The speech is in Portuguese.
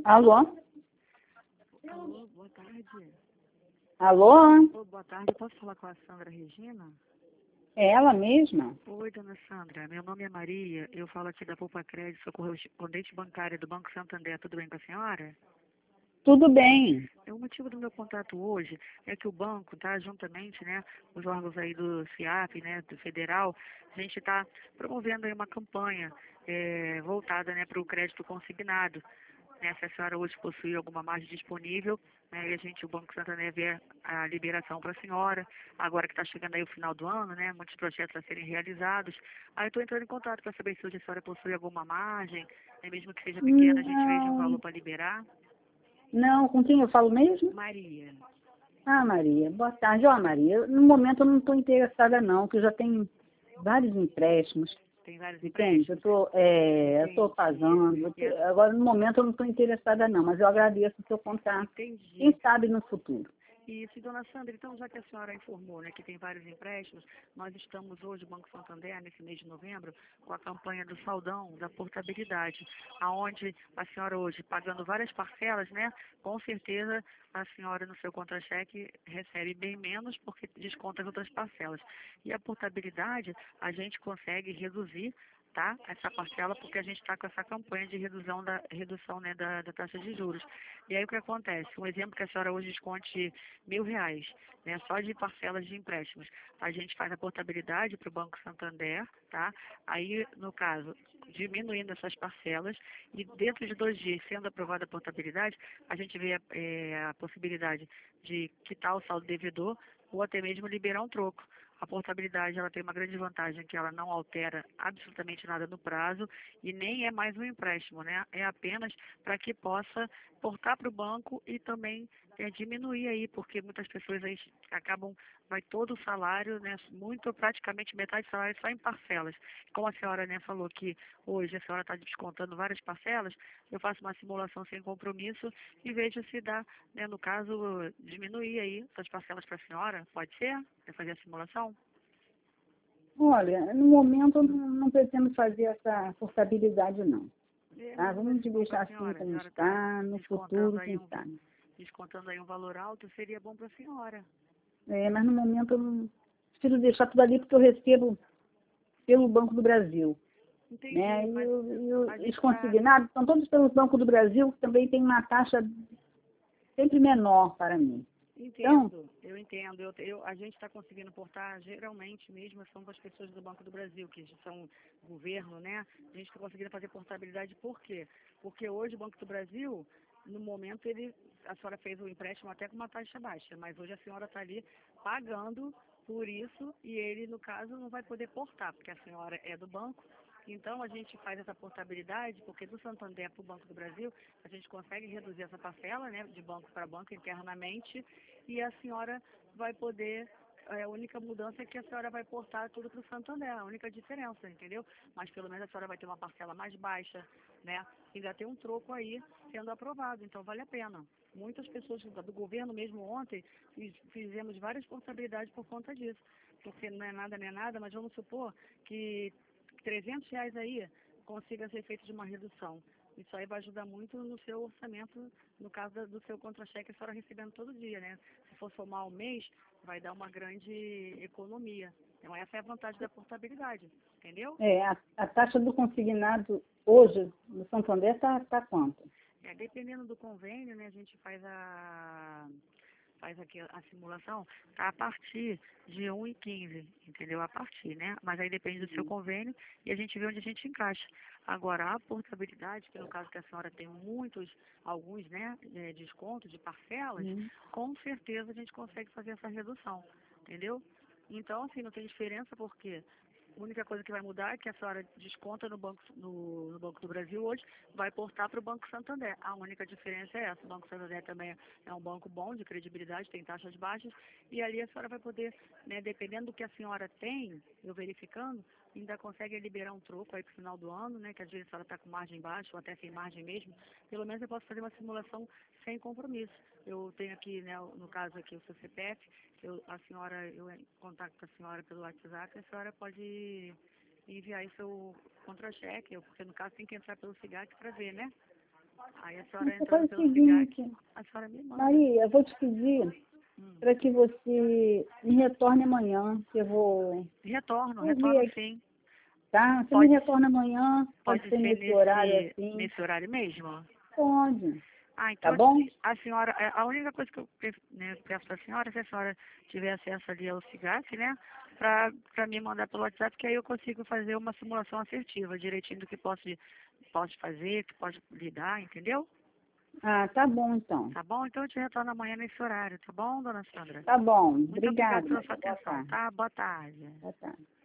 Alô? Alô, boa tarde. Alô? Alô, boa tarde. Eu posso falar com a Sandra Regina? É ela mesma? Oi, dona Sandra. Meu nome é Maria. Eu falo aqui da Poupa Crédito, sou correspondente bancária do Banco Santander. Tudo bem com a senhora? Tudo bem. O motivo do meu contato hoje é que o banco, tá, juntamente, né, os órgãos aí do CIAP, né, do Federal, a gente está promovendo aí uma campanha voltada, né, para o crédito consignado. Né, se a senhora hoje possui alguma margem disponível, né, e o Banco Santander vê a liberação para a senhora, agora que está chegando aí o final do ano, né, muitos projetos a serem realizados. Aí eu estou entrando em contato para saber se hoje a senhora possui alguma margem, né, mesmo que seja pequena, a gente veja um valor Não, para liberar. não, com quem eu falo mesmo? Maria. Ah, Maria, boa tarde. Ó, Maria, no momento eu não estou interessada não, que eu já tenho vários empréstimos, Tem vários entende? Eu empréstimos? estou Entendi. pagando. Agora, no momento eu não estou interessada não, mas eu agradeço o seu contato. Quem Entendi. sabe no futuro. Isso, dona Sandra, então já que a senhora informou, né, que tem vários empréstimos, nós estamos hoje, o Banco Santander, nesse mês de novembro, com a campanha do Saldão da Portabilidade, aonde a senhora hoje, pagando várias parcelas, né, com certeza a senhora no seu contra-cheque recebe bem menos porque desconta as outras parcelas. E a portabilidade, a gente consegue reduzir, tá, essa parcela porque a gente está com essa campanha de redução, né, da taxa de juros. E aí o que acontece? Um exemplo que a senhora hoje desconte R$ 1.000, né, só de parcelas de empréstimos. A gente faz a portabilidade para o Banco Santander, tá? Aí, no caso, diminuindo essas parcelas e dentro de 2 dias, sendo aprovada a portabilidade, a gente vê a possibilidade de quitar o saldo devedor ou até mesmo liberar um troco. A portabilidade ela tem uma grande vantagem que ela não altera absolutamente nada no prazo e nem é mais um empréstimo, né? É apenas para que possa portar para o banco e também diminuir aí, porque muitas pessoas aí acabam, vai todo o salário, né, muito, praticamente metade do salário só em parcelas. Como a senhora, né, falou que hoje a senhora está descontando várias parcelas, eu faço uma simulação sem compromisso e vejo se dá, né, no caso, diminuir aí essas parcelas para a senhora, pode ser? Quer fazer a simulação? Olha, no momento eu não pretendo fazer essa portabilidade não. Tá? Mas não é Vamos bom para deixar a assim senhora? A como senhora está está, no descontando futuro, aí quem um, sabe. descontando aí um valor alto, seria bom para a senhora. É, mas no momento eu não preciso deixar tudo ali porque eu recebo pelo Banco do Brasil. Entendi, Né? mas a Os gente está. consignados são todos pelo Banco do Brasil, que também tem uma taxa sempre menor para mim. Então, Entendo, eu entendo. A gente está conseguindo portar, geralmente mesmo, são as pessoas do Banco do Brasil, que são governo, né? A gente está conseguindo fazer portabilidade por quê? Porque hoje o Banco do Brasil, no momento, a senhora fez o empréstimo até com uma taxa baixa, mas hoje a senhora está ali pagando por isso e ele, no caso, não vai poder portar, porque a senhora é do banco. Então, a gente faz essa portabilidade, porque do Santander para o Banco do Brasil, a gente consegue reduzir essa parcela, né, de banco para banco internamente, e a senhora vai poder, a única mudança é que a senhora vai portar tudo para o Santander, a única diferença, entendeu? Mas pelo menos a senhora vai ter uma parcela mais baixa, né? Ainda tem um troco aí sendo aprovado, então vale a pena. Muitas pessoas do governo mesmo ontem fizemos várias portabilidades por conta disso, porque não é nada nem nada, mas vamos supor que R$ 300 aí consiga ser feito de uma redução. Isso aí vai ajudar muito no seu orçamento, no caso do seu contra-cheque, a senhora recebendo todo dia, né? Se for somar o mês, vai dar uma grande economia. Então, essa é a vantagem da portabilidade, entendeu? a taxa do consignado hoje no Santander está quanto? Dependendo do convênio, né, a gente faz aqui a simulação, tá a partir de 1,15, entendeu? A partir, né? Mas aí depende do seu convênio e a gente vê onde a gente encaixa. Agora, a portabilidade, que no caso que a senhora tem alguns, né, descontos de parcelas, com certeza a gente consegue fazer essa redução, entendeu? Então, assim, não tem diferença porque a única coisa que vai mudar é que a senhora desconta no Banco do Brasil hoje, vai portar para o Banco Santander. A única diferença é essa. O Banco Santander também é um banco bom, de credibilidade, tem taxas baixas, e ali a senhora vai poder, né, dependendo do que a senhora tem, eu verificando, ainda consegue liberar um troco aí para o final do ano, né, que às vezes a senhora está com margem baixa ou até sem margem mesmo. Pelo menos eu posso fazer uma simulação sem compromisso. Eu tenho aqui, né, no caso aqui, o seu CPF, eu contacto com a senhora pelo WhatsApp, a senhora pode enviar aí seu contra-cheque, porque no caso tem que entrar pelo SIGAC para ver, né? Aí a senhora Você entra faz o pelo SIGAC, seguinte, a senhora me manda. Maria, eu vou te pedir Hum. para que você me retorne amanhã, que eu vou Retorno ver aqui, sim. tá? Você me Pode, retorna amanhã, pode pode ser ser nesse horário assim, nesse horário mesmo? pode, Ah, tá então bom? a senhora, a única coisa que eu peço para a senhora, se a senhora tiver acesso ali ao SIGAC, né, para me mandar pelo WhatsApp, que aí eu consigo fazer uma simulação assertiva, direitinho do que posso fazer, que pode lidar, entendeu? Ah, tá bom então. Tá bom? Então eu te retorno amanhã nesse horário, tá bom, dona Sandra? Tá bom, Muito obrigada obrigado, pela sua Maria. Boa atenção, tarde. tá? Boa tarde. Boa tarde.